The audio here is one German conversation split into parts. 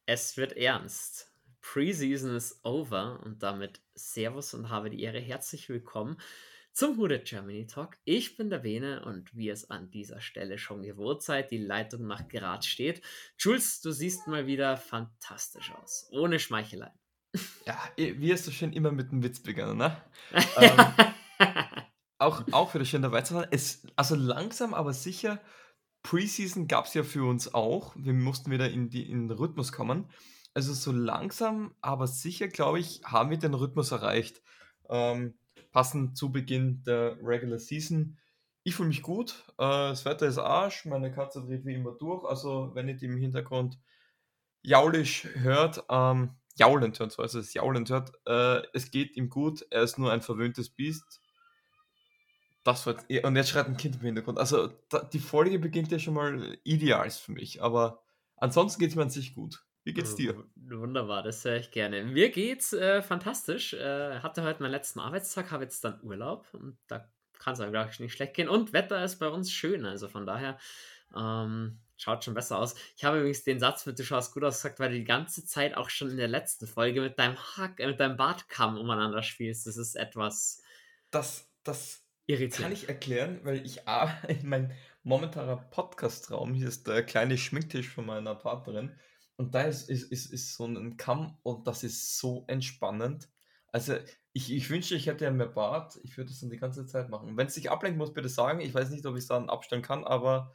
Es wird ernst. Preseason ist over und damit Servus und habe die Ehre. Herzlich willkommen zum Who Dat Germany Talk. Ich bin der Bene und wie es an dieser Stelle schon gewohnt seid, die Leitung nach Graz steht. Jules, du siehst mal wieder fantastisch aus. Ohne Schmeichelei. Ja, wie hast du schön immer mit dem Witz begonnen, ne? Ähm, auch wieder schön dabei zu sein. Also langsam, aber sicher, Preseason gab's ja für uns auch. Wir mussten wieder in den Rhythmus kommen. Also so langsam, aber sicher, glaube ich, haben wir den Rhythmus erreicht. Passend zu Beginn der Regular Season. Ich fühle mich gut. Das Wetter ist Arsch. Meine Katze dreht wie immer durch. Also wenn ihr die im Hintergrund jaulisch hört, jaulend hört, so also es jaulend hört, es geht ihm gut, er ist nur ein verwöhntes Biest. Das war jetzt, und jetzt schreit ein Kind im Hintergrund. Also die Folge beginnt ja schon mal ideal für mich, aber ansonsten geht es mir an sich gut. Wie geht's dir? Wunderbar, das höre ich gerne. Mir geht's fantastisch. Hatte heute meinen letzten Arbeitstag, habe jetzt dann Urlaub und da kann es einem, glaube ich, nicht schlecht gehen. Und Wetter ist bei uns schön, also von daher schaut schon besser aus. Ich habe übrigens den Satz mit "Du schaust gut aus" gesagt, weil du die ganze Zeit auch schon in der letzten Folge mit deinem Bartkamm umeinander spielst. Das ist etwas Das kann irritierend. ich erklären, weil mein momentaner Podcast-Raum, hier ist der kleine Schminktisch von meiner Partnerin und da ist so ein Kamm und das ist so entspannend. Also ich wünschte, ich hätte ja mehr Bart, ich würde das dann die ganze Zeit machen. Wenn es dich ablenken muss, bitte sagen. Ich weiß nicht, ob ich es dann abstellen kann, aber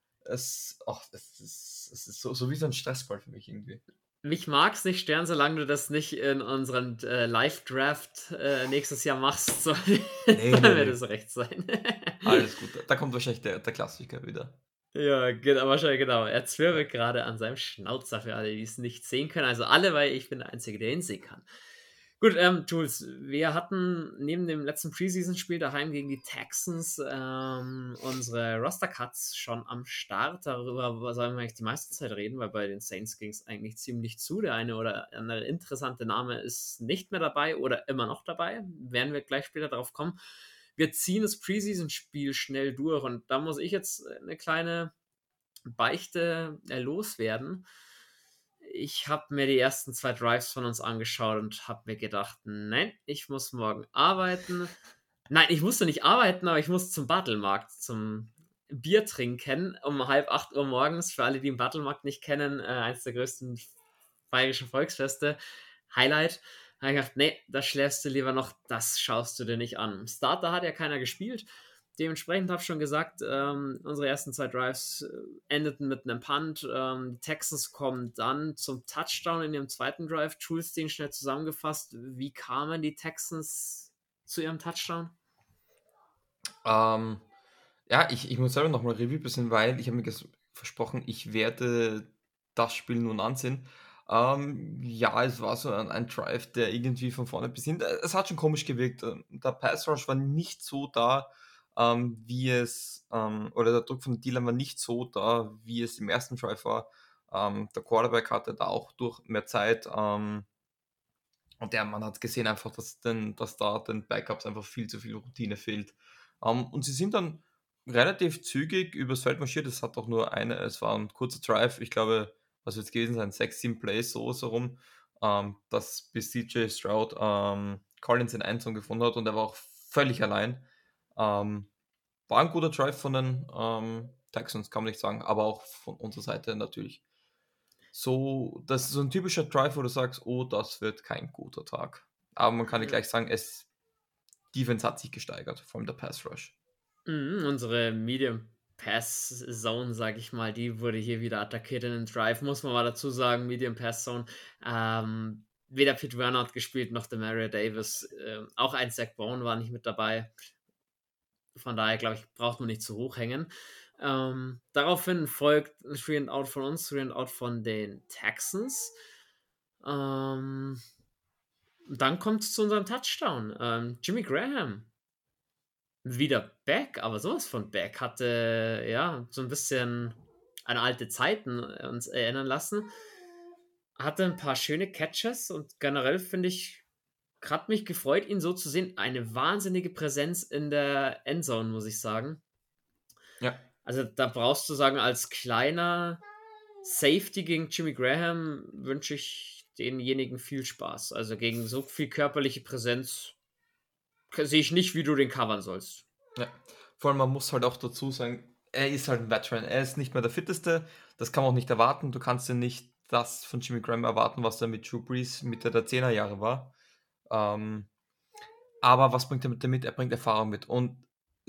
es ist so wie so ein Stressball für mich irgendwie. Mich mag's nicht stören, solange du das nicht in unseren Live-Draft nächstes Jahr machst, soll, Nee, soll nee, mir nee. das recht sein. Alles gut. Da kommt wahrscheinlich der Klassiker wieder. Ja, genau, wahrscheinlich, genau. Er zwirbelt gerade an seinem Schnauzer für alle, die es nicht sehen können. Also alle, weil ich bin der Einzige, der ihn sehen kann. Gut, Jules, wir hatten neben dem letzten Preseason-Spiel daheim gegen die Texans unsere Roster-Cuts schon am Start. Darüber sollen wir eigentlich die meiste Zeit reden, weil bei den Saints ging es eigentlich ziemlich zu. Der eine oder andere interessante Name ist nicht mehr dabei oder immer noch dabei. Werden wir gleich später darauf kommen. Wir ziehen das Preseason-Spiel schnell durch und da muss ich jetzt eine kleine Beichte loswerden. Ich habe mir die ersten 2 Drives von uns angeschaut und habe mir gedacht: „Nein, ich muss morgen arbeiten." Nein, ich musste nicht arbeiten, aber ich muss zum Battelmarkt, zum Bier trinken um 7:30 morgens. Für alle, die den Battelmarkt nicht kennen, eins der größten bayerischen Volksfeste. Highlight. Da habe ich gedacht: „Ne, das schläfst du lieber noch, das schaust du dir nicht an." Starter hat ja keiner gespielt. Dementsprechend habe ich schon gesagt, unsere ersten 2 Drives endeten mit einem Punt. Die Texans kommen dann zum Touchdown in ihrem zweiten Drive. Jules, den schnell zusammengefasst. Wie kamen die Texans zu ihrem Touchdown? Ähm, ja, ich muss selber noch mal Revue passieren, weil ich habe mir versprochen, ich werde das Spiel nun ansehen. Ja, es war so ein Drive, der irgendwie von vorne bis hinten es hat schon komisch gewirkt. Der Pass Rush war nicht so da, wie es oder der Druck von den Dealern war nicht so da, wie es im ersten Drive war. Der Quarterback hatte da auch durch mehr Zeit, und ja, man hat gesehen einfach, dass da den Backups einfach viel zu viel Routine fehlt. Und sie sind dann relativ zügig übers Feld marschiert. Es war ein kurzer Drive, ich glaube, was wird es gewesen sein, 6, 7 Plays so rum, dass bis CJ Stroud Collins in Endzone gefunden hat und er war auch völlig allein. Ähm, War ein guter Drive von den Texans, kann man nicht sagen, aber auch von unserer Seite natürlich. So, das ist so ein typischer Drive, wo du sagst: „Oh, das wird kein guter Tag.“ Aber man kann dir gleich sagen, Defense hat sich gesteigert, vor allem der Pass Rush. Unsere Medium Pass Zone, sage ich mal, die wurde hier wieder attackiert in den Drive, muss man mal dazu sagen, Medium Pass Zone. Weder Pete Werner hat gespielt, noch Demario Davis. Auch ein Zach Bone war nicht mit dabei. Von daher, glaube ich, braucht man nicht zu hoch hängen. Daraufhin folgt ein 3 and Out von uns, 3 and Out von den Texans. Dann kommt es zu unserem Touchdown. Jimmy Graham wieder back, aber sowas von back. Hatte, ja, so ein bisschen an alte Zeiten uns erinnern lassen. Hatte ein paar schöne Catches und generell finde ich, hat mich gefreut, ihn so zu sehen. Eine wahnsinnige Präsenz in der Endzone, muss ich sagen. Ja. Also, da brauchst du sagen, als kleiner Safety gegen Jimmy Graham wünsche ich denjenigen viel Spaß. Also gegen so viel körperliche Präsenz sehe ich nicht, wie du den covern sollst. Ja. Vor allem, man muss halt auch dazu sagen, er ist halt ein Veteran. Er ist nicht mehr der Fitteste. Das kann man auch nicht erwarten. Du kannst ja nicht das von Jimmy Graham erwarten, was er mit Drew Brees Mitte der 10er Jahre war. Ähm, aber was bringt er mit? Er bringt Erfahrung mit. Und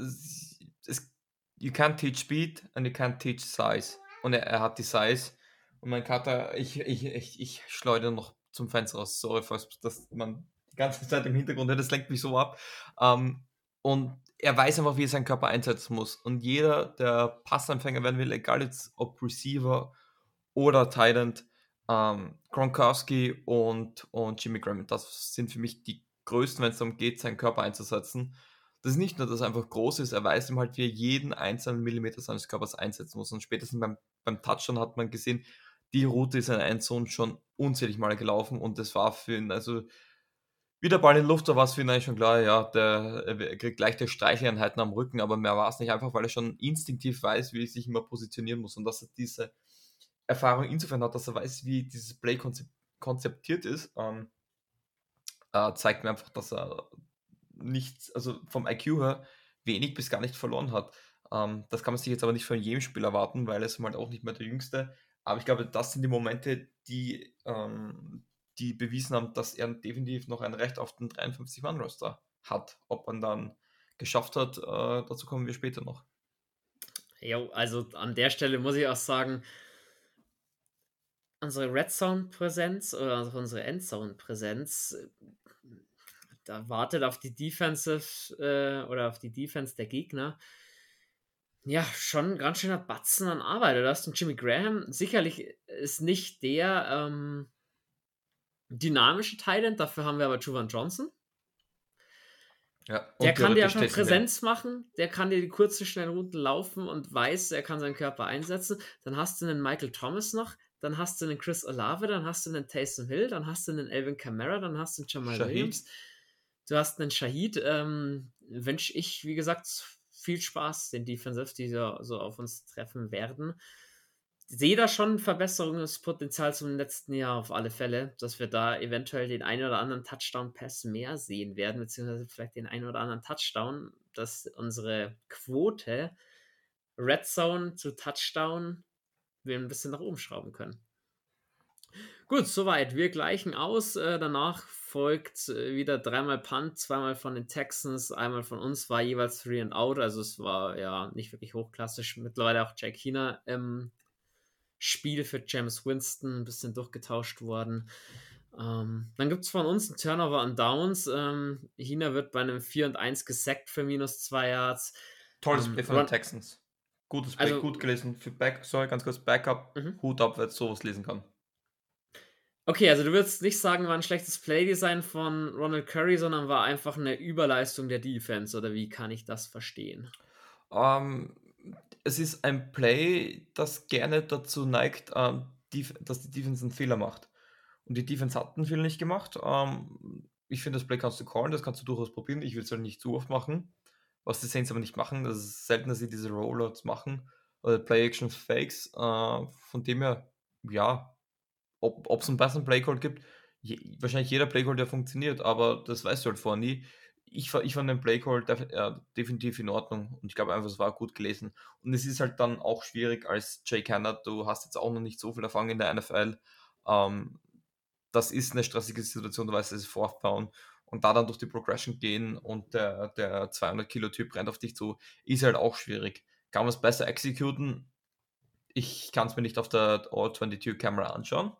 you can't teach speed and you can't teach size. Und er hat die Size. Und mein Kater, ich schleudere noch zum Fenster raus. Sorry, falls das man die ganze Zeit im Hintergrund hört. Das lenkt mich so ab. Und er weiß einfach, wie er seinen Körper einsetzen muss. Und jeder, der Passanfänger werden will, egal jetzt ob Receiver oder Tight End, Gronkowski und Jimmy Graham, das sind für mich die größten, wenn es darum geht, seinen Körper einzusetzen. Das ist nicht nur, dass er einfach groß ist, er weiß ihm halt, wie er jeden einzelnen Millimeter seines Körpers einsetzen muss. Und spätestens beim Touchdown hat man gesehen, die Route ist in der Endzone schon unzählig Mal gelaufen und das war für ihn, also wie der Ball in Luft, da war es für ihn eigentlich schon klar, ja, er kriegt leichte Streicheleinheiten am Rücken, aber mehr war es nicht, einfach weil er schon instinktiv weiß, wie er sich immer positionieren muss und dass er diese Erfahrung insofern hat, dass er weiß, wie dieses Play konzeptiert ist, zeigt mir einfach, dass er nichts, also vom IQ her, wenig bis gar nicht verloren hat. Das kann man sich jetzt aber nicht von jedem Spiel erwarten, weil er ist halt auch nicht mehr der Jüngste. Aber ich glaube, das sind die Momente, die bewiesen haben, dass er definitiv noch ein Recht auf den 53-Mann-Roster hat. Ob man dann geschafft hat, dazu kommen wir später noch. Jo, also an der Stelle muss ich auch sagen, unsere Red Zone-Präsenz oder auch unsere Endzone-Präsenz, da wartet auf die Defensive oder auf die Defense der Gegner. Ja, schon ein ganz schöner Batzen an Arbeit. Du hast einen Jimmy Graham. Sicherlich ist nicht der dynamische Tight dafür haben wir aber Juwan Johnson. Ja, Der und kann dir theoretisch einfach Taysom Hill. Präsenz machen, der kann dir die kurzen, schnellen Routen laufen und weiß, er kann seinen Körper einsetzen. Dann hast du einen Michael Thomas noch, dann hast du einen Chris Olave, dann hast du einen Taysom Hill, dann hast du einen Alvin Kamara, dann hast du einen Jamal Shaheed. Williams. Du hast einen Shahid. Wünsche ich, wie gesagt, viel Spaß, den Defensive, die so auf uns treffen werden. Sehe da schon Verbesserungspotenzial zum letzten Jahr auf alle Fälle, dass wir da eventuell den einen oder anderen Touchdown-Pass mehr sehen werden, beziehungsweise vielleicht den einen oder anderen Touchdown, dass unsere Quote Red Zone zu Touchdown wir ein bisschen nach oben schrauben können. Gut, soweit. Wir gleichen aus. Danach folgt wieder dreimal Punt, zweimal von den Texans, einmal von uns, war jeweils 3 and out. Also es war ja nicht wirklich hochklassisch. Mittlerweile auch Jake Hina im Spiel für James Winston ein bisschen durchgetauscht worden. Dann gibt es von uns einen Turnover an Downs. Hina wird bei einem 4 und 1 gesackt für -2 Yards. Tolles Play von den Texans. Gutes Play, Also, gut gelesen. Ganz kurz, Backup, Hut ab, wer jetzt sowas lesen kann. Okay, also du würdest nicht sagen, war ein schlechtes Playdesign von Ronald Curry, sondern war einfach eine Überleistung der Defense, oder wie kann ich das verstehen? Es ist ein Play, das gerne dazu neigt, dass die Defense einen Fehler macht. Und die Defense hat einen Fehler nicht gemacht. Ich finde, das Play kannst du callen, das kannst du durchaus probieren. Ich will es halt nicht zu oft machen. Was die Saints aber nicht machen, das ist selten, dass sie diese Rollouts machen. Oder Play-Action-Fakes. Von dem her, ja, ob es einen besseren Playcall gibt, wahrscheinlich jeder Playcall, der funktioniert, aber das weißt du halt vorher nie. Ich fand den Playcall definitiv in Ordnung und ich glaube einfach, es war gut gelesen. Und es ist halt dann auch schwierig als Jake Hannard, du hast jetzt auch noch nicht so viel Erfahrung in der NFL. Das ist eine stressige Situation, du weißt, es ist Fourth Down und da dann durch die Progression gehen und der 200-Kilo-Typ rennt auf dich zu, ist halt auch schwierig. Kann man es besser exekuten? Ich kann es mir nicht auf der All-22-Kamera anschauen.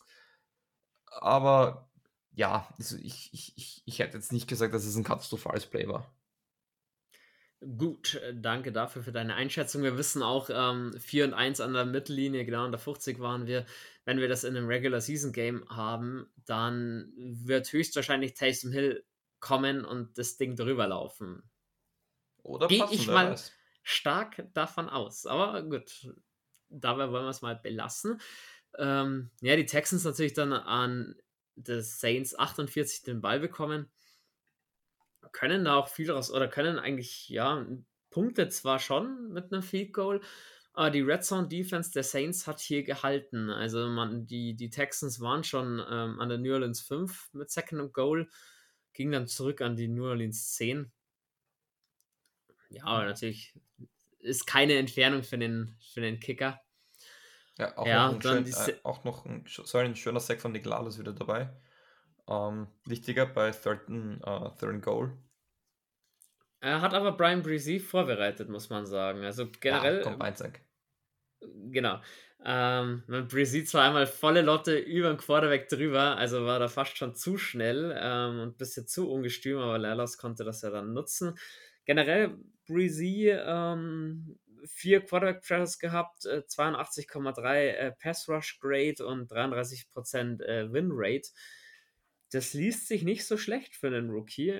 Aber ja, also ich hätte jetzt nicht gesagt, dass es ein katastrophales Play war. Gut, danke dafür für deine Einschätzung. Wir wissen auch, 4 und 1 an der Mittellinie, genau an der 50 waren wir. Wenn wir das in einem Regular Season Game haben, dann wird höchstwahrscheinlich Taysom Hill kommen und das Ding drüber laufen. Oder Gehe passen, ich wer mal weiß. stark davon aus. Aber gut, dabei wollen wir es mal belassen. Ja, die Texans natürlich dann an des Saints 48 den Ball bekommen. Können da auch viel raus oder können eigentlich, ja, Punkte zwar schon mit einem Field Goal, Die Red Zone Defense der Saints hat hier gehalten. Also die Texans waren schon an der New Orleans 5 mit Second and Goal, ging dann zurück an die New Orleans 10. Ja, aber natürlich ist keine Entfernung für den Kicker. Ja, Ja, dann ein schöner Sack von Nick Lawless wieder dabei. Wichtiger bei Third and Goal. Er hat aber Brian Bresee vorbereitet, muss man sagen. Also Ja, generell, Combine-Sack. genau. Bresee zwar einmal volle Lotte über den Quarterback drüber, also war da fast schon zu schnell und ein bisschen zu ungestüm, aber Lalas konnte das ja dann nutzen. Generell Bresee 4 Quarterback-Pressures gehabt, 82,3 Pass-Rush-Grade und 33% Win-Rate. Das liest sich nicht so schlecht für einen Rookie.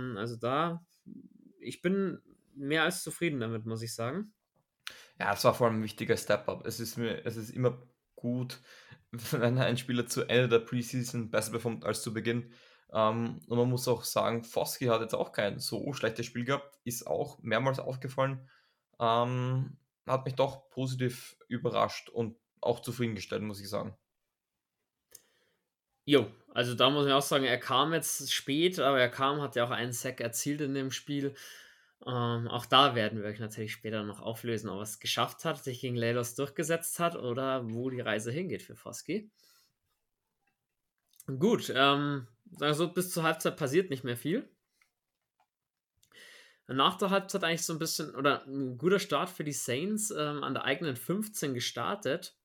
Ich bin mehr als zufrieden damit, muss ich sagen. Ja, es war vor allem ein wichtiger Step-Up. Es ist immer gut, wenn ein Spieler zu Ende der Preseason besser performt als zu Beginn. Und man muss auch sagen, Foskey hat jetzt auch kein so schlechtes Spiel gehabt, ist auch mehrmals aufgefallen. Hat mich doch positiv überrascht und auch zufriedengestellt, muss ich sagen. Jo, also da muss ich auch sagen, er kam jetzt spät, aber hat ja auch einen Sack erzielt in dem Spiel. Auch da werden wir euch natürlich später noch auflösen, ob er es geschafft hat, sich gegen Lalos durchgesetzt hat oder wo die Reise hingeht für Foskey. Gut, also bis zur Halbzeit passiert nicht mehr viel. Nach der Halbzeit eigentlich so ein bisschen, oder ein guter Start für die Saints, an der eigenen 15 gestartet.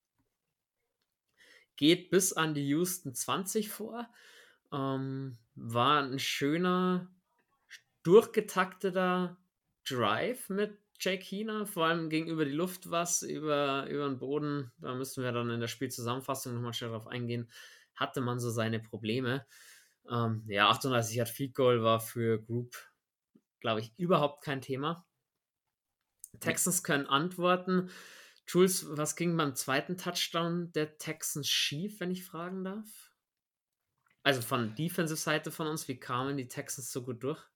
Geht bis an die Houston 20 vor. War ein schöner, durchgetakteter Drive mit Jake Hina, vor allem gegenüber die Luft über den Boden. Da müssen wir dann in der Spielzusammenfassung nochmal schnell drauf eingehen. Hatte man so seine Probleme. 38 Yard Field Goal war für Group, glaube ich, überhaupt kein Thema. Texans können antworten. Jules, was ging beim zweiten Touchdown der Texans schief, wenn ich fragen darf? Also von Defensive-Seite von uns, wie kamen die Texans so gut durch?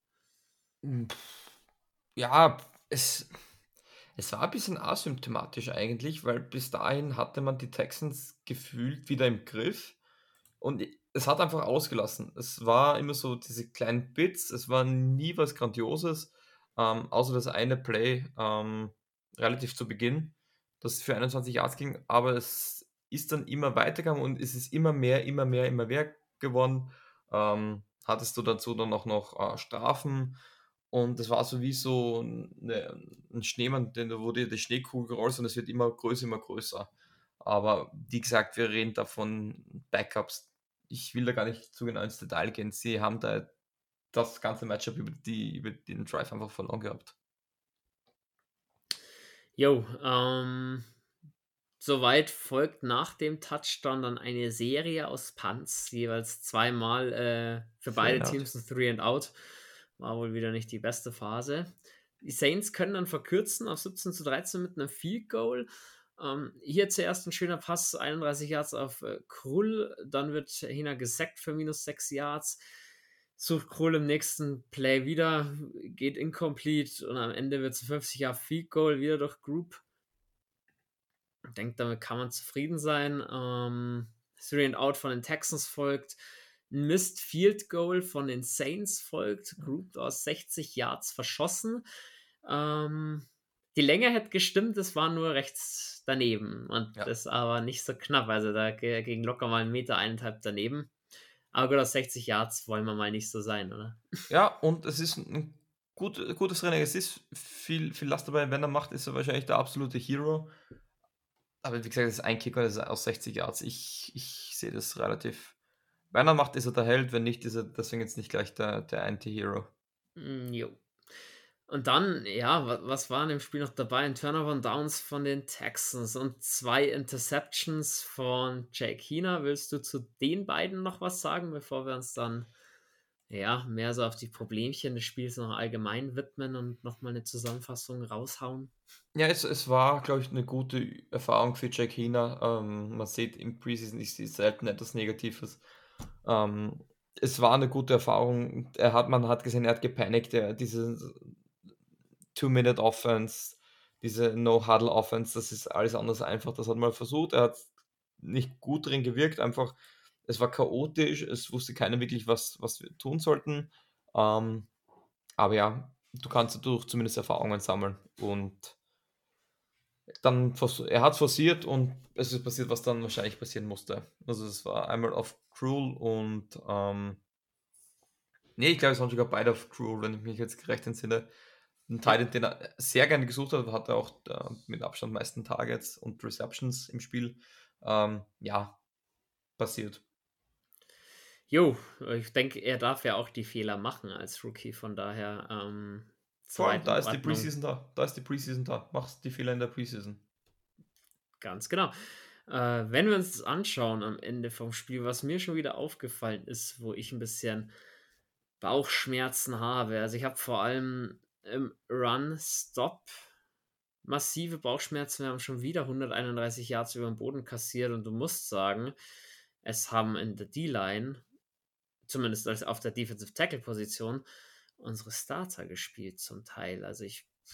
Ja, es war ein bisschen asymptomatisch eigentlich, weil bis dahin hatte man die Texans gefühlt wieder im Griff und es hat einfach ausgelassen. Es war immer so diese kleinen Bits, es war nie was Grandioses, außer das eine Play relativ zu Beginn, das für 21 Yards ging, aber es ist dann immer weitergegangen und es ist immer mehr geworden. Hattest du dazu dann auch noch Strafen und das war so wie so ein Schneemann, wo dir die Schneekugel rollst und es wird immer größer, immer größer. Aber wie gesagt, wir reden da von Backups. Ich will da gar nicht zu genau ins Detail gehen. Sie haben da das ganze Matchup über den Drive einfach verloren gehabt. Jo, soweit folgt nach dem Touchdown dann eine Serie aus Punts, jeweils zweimal für beide Teams ein 3 and Out. War wohl wieder nicht die beste Phase. Die Saints können dann verkürzen auf 17:13 mit einem Field Goal. Hier zuerst ein schöner Pass, 31 Yards auf Krull, dann wird Hina gesackt für -6 Yards. Sucht Krull im nächsten Play wieder, geht incomplete und am Ende wird es ein 50 Yard Field Goal wieder durch Group. Ich denke, damit kann man zufrieden sein. 3 and Out von den Texans folgt. Ein Missed Field Goal von den Saints folgt. Group aus 60 Yards verschossen. Die Länge hätte gestimmt, es war nur rechts daneben. Und das aber nicht so knapp. Also da ging locker mal 1,5 Meter daneben. Aber gut, aus 60 Yards wollen wir mal nicht so sein, oder? Ja, und es ist ein gutes Training. Es ist viel Last dabei. Wenn er macht, ist er wahrscheinlich der absolute Hero. Aber wie gesagt, das ist ein Kicker, das ist aus 60 Yards. Ich sehe das relativ. Wenn er macht, ist er der Held. Wenn nicht, ist er deswegen jetzt nicht gleich der Anti-Hero. Jo. Und dann, ja, was war in dem Spiel noch dabei? Ein Turnover und Downs von den Texans und 2 Interceptions von Jake Hina. Willst du zu den beiden noch was sagen, bevor wir uns dann mehr so auf die Problemchen des Spiels noch allgemein widmen und nochmal eine Zusammenfassung raushauen? Ja, es war, glaube ich, eine gute Erfahrung für Jake Hina. Man sieht im Preseason ist selten etwas Negatives. Es war eine gute Erfahrung. Man hat gesehen, er hat gepanikt. Diese 2-Minute-Offense, diese No-Huddle-Offense, das ist alles anders einfach. Das hat man versucht. Er hat nicht gut drin gewirkt. Einfach, es war chaotisch. Es wusste keiner wirklich, was wir tun sollten. Aber ja, du kannst dadurch zumindest Erfahrungen sammeln. Und dann, er hat forciert und es ist passiert, was dann wahrscheinlich passieren musste. Also es war einmal auf Cruel und nee, ich glaube, es waren sogar beide auf Cruel, wenn ich mich jetzt recht entsinne. Ein Ja. Teil, den er sehr gerne gesucht hat, hatte auch mit Abstand meisten Targets und Receptions im Spiel. Ja, passiert. Jo, ich denke, er darf ja auch die Fehler machen als Rookie, von daher, Vor allem, soweit in da ist die Ordnung. Preseason da. Da ist die Preseason da. Machst die Fehler in der Preseason. Ganz genau. Wenn wir uns das anschauen am Ende vom Spiel, was mir schon wieder aufgefallen ist, wo ich ein bisschen Bauchschmerzen habe. Also, ich habe vor allem im Run-Stop massive Bauchschmerzen. Wir haben schon wieder 131 Yards über den Boden kassiert und du musst sagen, es haben in der D-Line, zumindest als auf der Defensive Tackle Position, unsere Starter gespielt zum Teil. Also,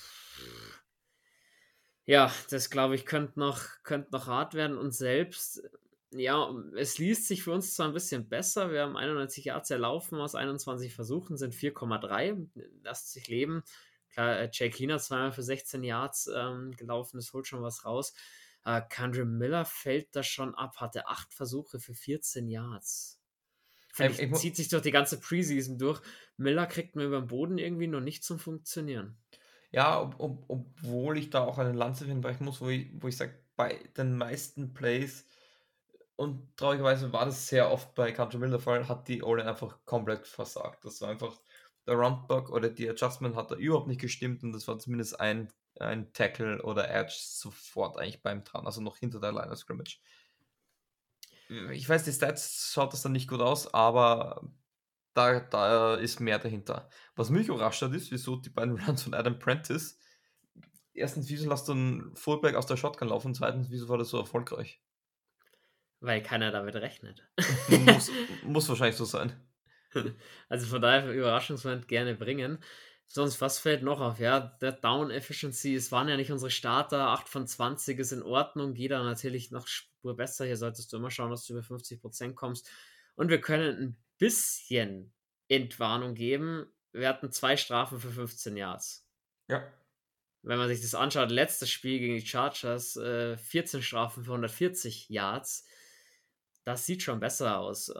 ja, das glaube ich, könnte noch hart werden und selbst ja, es liest sich für uns zwar ein bisschen besser. Wir haben 91 Yards erlaufen aus 21 Versuchen, sind 4,3. Lasst sich leben. Klar, Jake Cleaner zweimal für 16 Yards, gelaufen, das holt schon was raus. Kendre Miller fällt da schon ab, hatte 8 Versuche für 14 Yards. Finde Ich ich, zieht sich durch die ganze Preseason durch. Miller kriegt mir über den Boden irgendwie noch nicht zum Funktionieren. Ja, obwohl ich da auch eine Lanze für ihn brechen muss, wo ich sage, bei den meisten Plays und traurigerweise war das sehr oft bei Country Mill der Fall, hat die O-Line einfach komplett versagt. Das war einfach der Run-Block oder die Adjustment hat da überhaupt nicht gestimmt und das war zumindest ein Tackle oder Edge sofort eigentlich beim dran, also noch hinter der Line of Scrimmage. Ich weiß, die Stats schaut das dann nicht gut aus, aber da ist mehr dahinter. Was mich überrascht hat, ist, wieso die beiden Runs von Adam Prentice. Erstens, wieso lässt du einen Fullback aus der Shotgun laufen? Zweitens, wieso war das so erfolgreich? Weil keiner damit rechnet. Muss wahrscheinlich so sein. Also von daher Überraschungsmoment gerne bringen. Sonst, was fällt noch auf? Ja, der Down Efficiency, es waren ja nicht unsere Starter, 8 von 20 ist in Ordnung, geht da natürlich noch Spur besser. Hier solltest du immer schauen, dass du über 50% kommst. Und wir können ein bisschen Entwarnung geben. Wir hatten 2 Strafen für 15 Yards. Ja. Wenn man sich das anschaut, letztes Spiel gegen die Chargers, 14 Strafen für 140 Yards. Das sieht schon besser aus.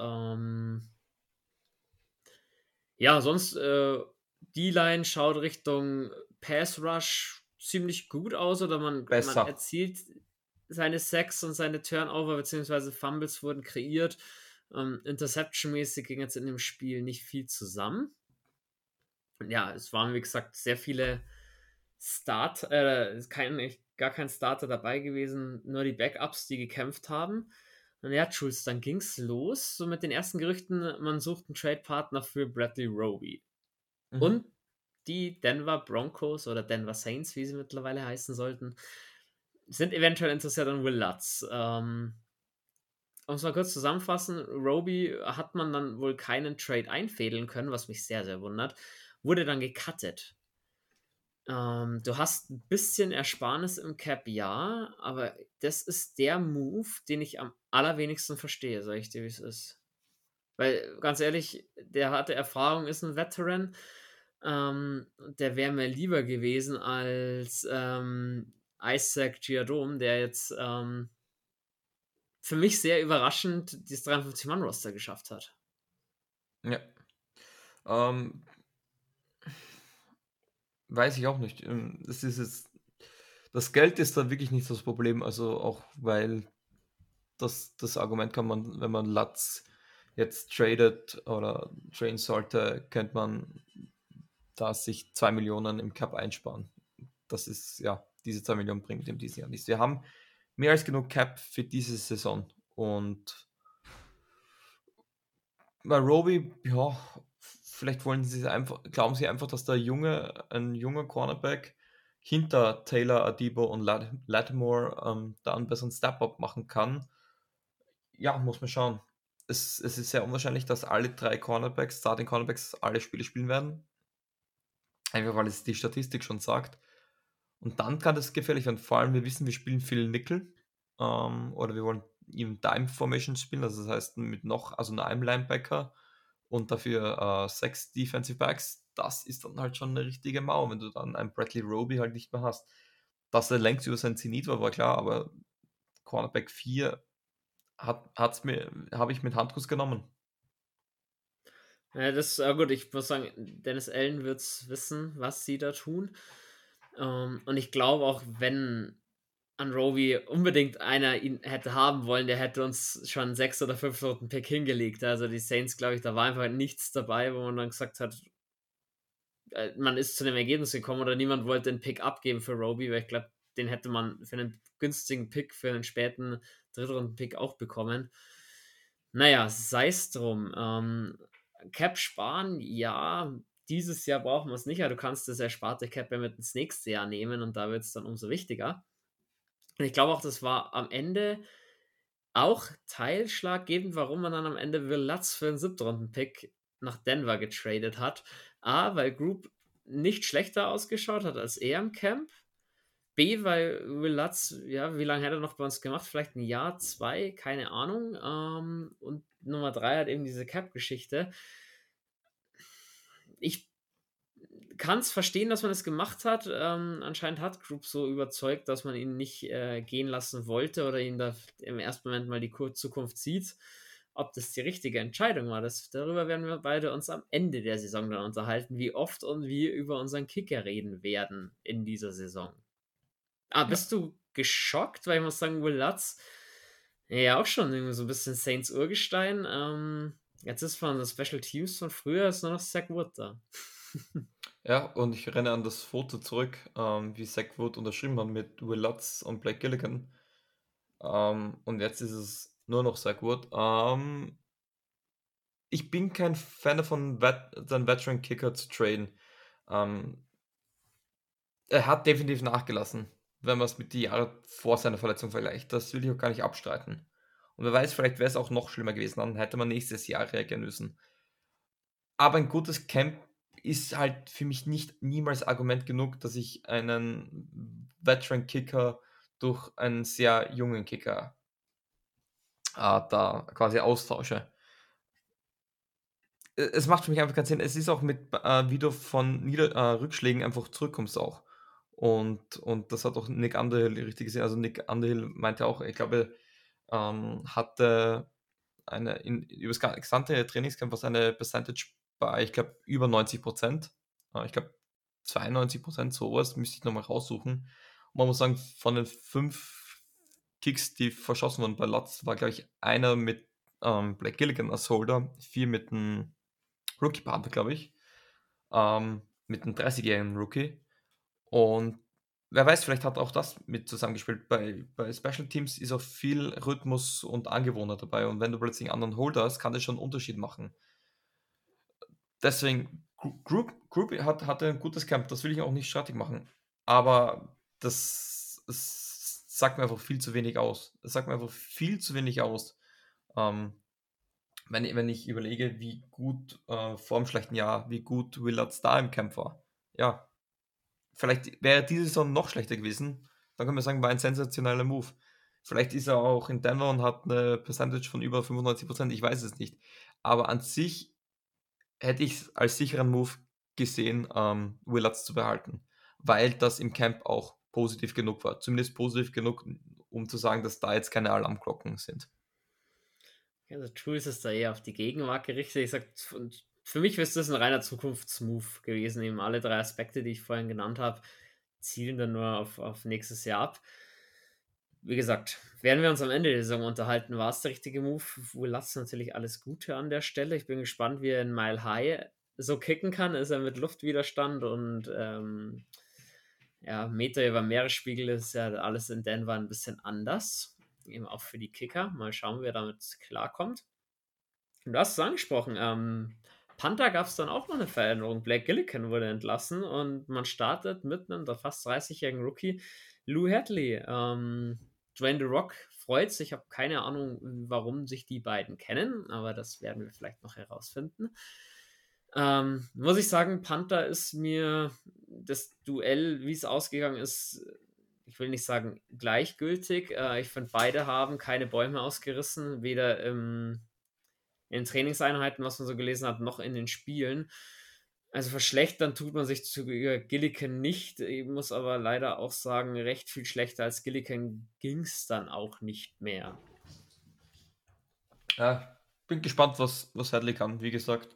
Ja, sonst, D-Line schaut Richtung Pass Rush ziemlich gut aus oder man Besser. erzielt seine Sacks und seine Turnover beziehungsweise Fumbles wurden kreiert. Interception-mäßig ging jetzt in dem Spiel nicht viel zusammen. Und ja, es waren, wie gesagt, sehr viele gar kein Starter dabei gewesen, nur die Backups, die gekämpft haben. Und ja, Jules, dann ging's los, so mit den ersten Gerüchten, man sucht einen Trade-Partner für Bradley Roby. Mhm. Und die Denver Broncos oder Denver Saints, wie sie mittlerweile heißen sollten, sind eventuell interessiert an Will Lutz. Um es mal kurz zusammenfassen, Roby hat man dann wohl keinen Trade einfädeln können, was mich sehr, sehr wundert, wurde dann gecuttet. Du hast ein bisschen Ersparnis im Cap, ja, aber das ist der Move, den ich am allerwenigsten verstehe, sage ich dir, wie es ist. Weil, ganz ehrlich, der hatte Erfahrung, ist ein Veteran. Der wäre mir lieber gewesen als Isaac Giadom, der jetzt für mich sehr überraschend das 53-Mann-Roster geschafft hat. Ja. Ähm, weiß ich auch nicht. Das Geld ist da wirklich nicht das Problem. Also auch weil das Argument kann man, wenn man Latz jetzt tradet oder traden sollte, könnte man da sich 2 Millionen im Cup einsparen. Das ist, ja, diese 2 Millionen bringt ihm dieses Jahr nichts. Wir haben mehr als genug Cap für diese Saison und bei Roby, ja, vielleicht wollen sie einfach, glauben sie einfach, dass ein junger Cornerback hinter Taylor, Adibo und Lattimore da einen besseren Step-Up machen kann. Ja, muss man schauen. Es ist sehr unwahrscheinlich, dass alle drei Cornerbacks, Starting Cornerbacks, alle Spiele spielen werden. Einfach weil es die Statistik schon sagt. Und dann kann das gefährlich werden. Vor allem, wir wissen, wir spielen viel Nickel, oder wir wollen im Dime Formation spielen, also das heißt mit noch, also nur einem Linebacker und dafür 6 Defensive Backs. Das ist dann halt schon eine richtige Mauer, wenn du dann einen Bradley Roby halt nicht mehr hast. Dass er längst über sein Zenit war klar, aber Cornerback 4 habe ich mit Handkuss genommen. Ja, das gut, ich muss sagen, Dennis Allen wird's wissen, was sie da tun. Und ich glaube auch, wenn Anrobi unbedingt einer ihn hätte haben wollen, der hätte uns schon 6 oder 5 Pick hingelegt. Also die Saints, glaube ich, da war einfach nichts dabei, wo man dann gesagt hat, man ist zu dem Ergebnis gekommen oder niemand wollte den Pick abgeben für Roby, weil ich glaube, den hätte man für einen günstigen Pick, für einen späten Drittrunden-Pick auch bekommen. Naja, sei es drum. Cap sparen, ja, dieses Jahr brauchen wir es nicht, aber du kannst das ersparte Cap ja mit ins nächste Jahr nehmen und da wird es dann umso wichtiger. Und ich glaube auch, das war am Ende auch teilschlaggebend, warum man dann am Ende Will Lutz für einen Siebtrunden-Pick nach Denver getradet hat. A, weil Group nicht schlechter ausgeschaut hat als er im Camp. B, weil Will Lutz, ja, wie lange hat er noch bei uns gemacht? Vielleicht ein Jahr, 2, keine Ahnung. Und Nummer 3 hat eben diese Cap-Geschichte. Ich kann es verstehen, dass man es gemacht hat. Anscheinend hat Group so überzeugt, dass man ihn nicht gehen lassen wollte oder ihn da im ersten Moment mal die Zukunft sieht. Ob das die richtige Entscheidung war, darüber werden wir beide uns am Ende der Saison dann unterhalten, wie oft und wie über unseren Kicker reden werden in dieser Saison. Ja. Bist du geschockt? Weil ich muss sagen, Will Lutz, ja auch schon irgendwie so ein bisschen Saints Urgestein. Jetzt ist von den Special Teams von früher ist nur noch Zach Wood da. Ja, und ich renne an das Foto zurück, wie Zach Wood unterschrieben hat mit Will Lutz und Blake Gilligan. Und jetzt ist es nur noch Zach Wood. Ich bin kein Fan davon, seinen Veteran-Kicker zu traden. Ähm, Er hat definitiv nachgelassen, wenn man es mit den Jahren vor seiner Verletzung vergleicht. Das will ich auch gar nicht abstreiten. Und wer weiß, vielleicht wäre es auch noch schlimmer gewesen, dann hätte man nächstes Jahr reagieren müssen. Aber ein gutes Camp ist halt für mich niemals Argument genug, dass ich einen Veteran-Kicker durch einen sehr jungen Kicker da quasi austausche. Es macht für mich einfach keinen Sinn. Es ist auch mit, wie du von Rückschlägen einfach zurückkommst auch. Und das hat auch Nick Underhill richtig gesehen. Also Nick Underhill meinte auch, ich glaube, hatte über das gesamte Trainingscamp was eine Percentage bei, ich glaube, über 90%. Ich glaube, 92%, sowas, müsste ich nochmal raussuchen. Und man muss sagen, von den 5 Kicks, die verschossen wurden bei Lutz, war, glaube ich, einer mit Blake Gilligan als Holder, 4 mit einem Rookie-Partner, glaube ich, mit einem 30-jährigen Rookie. Und wer weiß, vielleicht hat auch das mit zusammengespielt. Bei Special Teams ist auch viel Rhythmus und Angewohnheit dabei. Und wenn du plötzlich einen anderen Holder hast, kann das schon einen Unterschied machen. Deswegen, Group hatte ein gutes Camp, das will ich auch nicht streitig machen. Aber es sagt mir einfach viel zu wenig aus. Es sagt mir einfach viel zu wenig aus. Ähm, wenn ich überlege, wie gut vor dem schlechten Jahr, wie gut Willards da im Camp war. Ja, vielleicht wäre diese Saison noch schlechter gewesen. Dann können wir sagen, war ein sensationeller Move. Vielleicht ist er auch in Denver und hat eine Percentage von über 95%, ich weiß es nicht. Aber an sich hätte ich es als sicheren Move gesehen, Willards zu behalten, weil das im Camp auch positiv genug war. Zumindest positiv genug, um zu sagen, dass da jetzt keine Alarmglocken sind. Also Jules ist da eher auf die Gegenwart gerichtet. Ich sag, für mich ist das ein reiner Zukunftsmove gewesen. Eben alle 3 Aspekte, die ich vorhin genannt habe, zielen dann nur auf nächstes Jahr ab. Wie gesagt, werden wir uns am Ende der Saison unterhalten, war es der richtige Move? Will Lutz natürlich alles Gute an der Stelle. Ich bin gespannt, wie er in Mile High so kicken kann. Ist er mit Luftwiderstand und ja, Meter über Meeresspiegel ist ja alles in Denver ein bisschen anders. Eben auch für die Kicker. Mal schauen, wie er damit klarkommt. Du hast es angesprochen. Panther gab es dann auch noch eine Veränderung. Blake Gilligan wurde entlassen und man startet mit einem fast 30-jährigen Rookie, Lou Hadley. Dwayne The Rock freut sich. Ich habe keine Ahnung, warum sich die beiden kennen, aber das werden wir vielleicht noch herausfinden. Muss ich sagen, Panther ist mir das Duell, wie es ausgegangen ist, ich will nicht sagen gleichgültig. Ich finde, beide haben keine Bäume ausgerissen, weder in den Trainingseinheiten, was man so gelesen hat, noch in den Spielen. Also verschlechtern tut man sich zu Gilliken nicht. Ich muss aber leider auch sagen, recht viel schlechter als Gilliken ging es dann auch nicht mehr. Ja, bin gespannt, was Hadley kann, wie gesagt.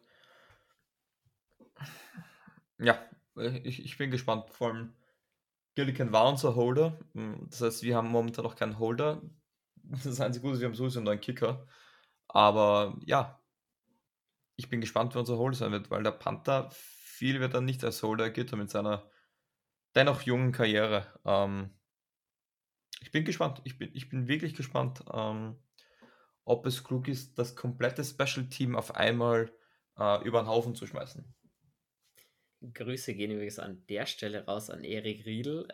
Ja, ich bin gespannt. Vor allem Gilliken war unser Holder. Das heißt, wir haben momentan noch keinen Holder. Das einzige Gute ist, wir haben sowieso einen neuen Kicker. Aber ja, ich bin gespannt, wer unser Holder sein wird, weil der Panther viel wird dann nicht als Holder agiert mit seiner dennoch jungen Karriere. Ich bin gespannt. Ich bin wirklich gespannt, ob es klug ist, das komplette Special Team auf einmal über den Haufen zu schmeißen. Grüße gehen übrigens an der Stelle raus an Erik Riedl.